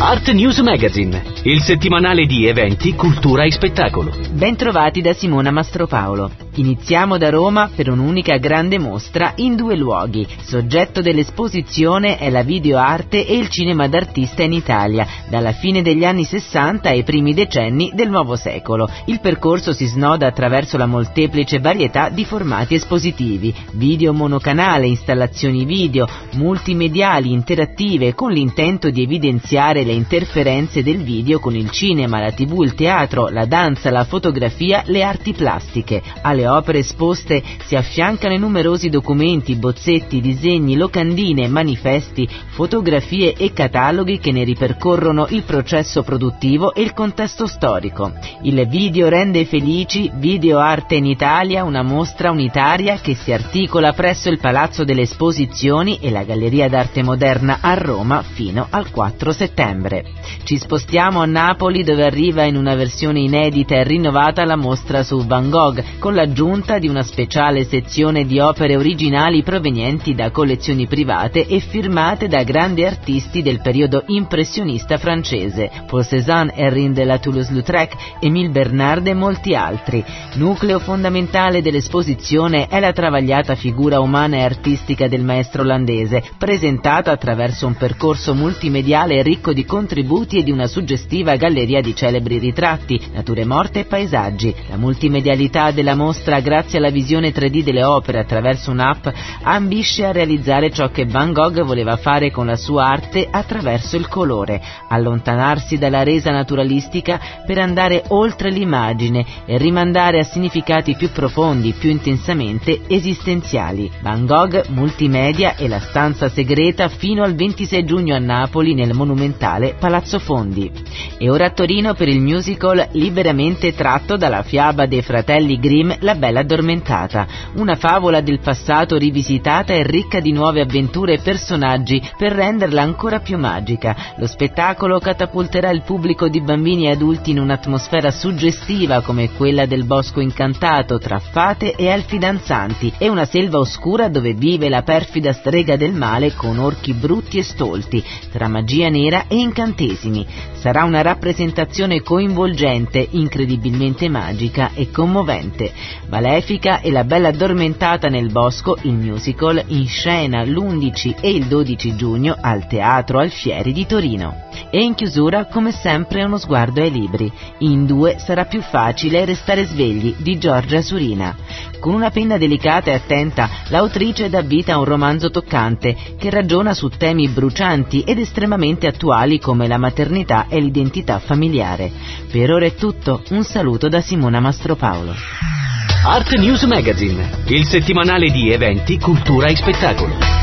Art News Magazine, il settimanale di eventi, cultura e spettacolo. Bentrovati da Simona Mastropaolo. Iniziamo da Roma per un'unica grande mostra in 2 luoghi. Soggetto dell'esposizione è la videoarte e il cinema d'artista in Italia, dalla fine degli anni 60 ai primi decenni del nuovo secolo. Il percorso si snoda attraverso la molteplice varietà di formati espositivi: video monocanale, installazioni video, multimediali, interattive, con l'intento di evidenziare le interferenze del video con il cinema, la TV, il teatro, la danza, la fotografia, le arti plastiche. Alle opere esposte si affiancano numerosi documenti, bozzetti, disegni, locandine, manifesti, fotografie e cataloghi che ne ripercorrono il processo produttivo e il contesto storico. Il video rende felici, Videoarte in Italia, una mostra unitaria che si articola presso il Palazzo delle Esposizioni e la Galleria d'Arte Moderna a Roma fino al 4 settembre. Ci spostiamo a Napoli, dove arriva in una versione inedita e rinnovata la mostra su Van Gogh, con l'aggiunta di una speciale sezione di opere originali provenienti da collezioni private e firmate da grandi artisti del periodo impressionista francese: Paul Cézanne, Henri de la Toulouse-Lautrec, Émile Bernard e molti altri. Nucleo fondamentale dell'esposizione è la travagliata figura umana e artistica del maestro olandese, presentata attraverso un percorso multimediale ricco di contributi e di una suggestiva galleria di celebri ritratti, nature morte e paesaggi. La multimedialità della mostra, grazie alla visione 3D delle opere attraverso un'app, ambisce a realizzare ciò che Van Gogh voleva fare con la sua arte attraverso il colore: allontanarsi dalla resa naturalistica per andare oltre l'immagine e rimandare a significati più profondi, più intensamente esistenziali. Van Gogh, multimedia e la stanza segreta, fino al 26 giugno a Napoli nel monumentale Palazzo Fondi. E ora a Torino per il musical liberamente tratto dalla fiaba dei fratelli Grimm, La Bella Addormentata, una favola del passato rivisitata e ricca di nuove avventure e personaggi per renderla ancora più magica. Lo spettacolo catapulterà il pubblico di bambini e adulti in un'atmosfera suggestiva come quella del bosco incantato tra fate e elfi danzanti e una selva oscura dove vive la perfida strega del male con orchi brutti e stolti, tra magia nera e incantesimi. Sarà una rappresentazione coinvolgente, incredibilmente magica e commovente. Malefica e La Bella Addormentata nel bosco, il musical, in scena l'11 e il 12 giugno al Teatro Alfieri di Torino. E in chiusura, come sempre, uno sguardo ai libri. In 2 sarà più facile restare svegli, di Giorgia Surina. Con una penna delicata e attenta, l'autrice dà vita a un romanzo toccante che ragiona su temi brucianti ed estremamente attuali come la maternità e l'identità familiare. Per ora è tutto, un saluto da Simona Mastropaolo. Art News Magazine, il settimanale di eventi, cultura e spettacolo.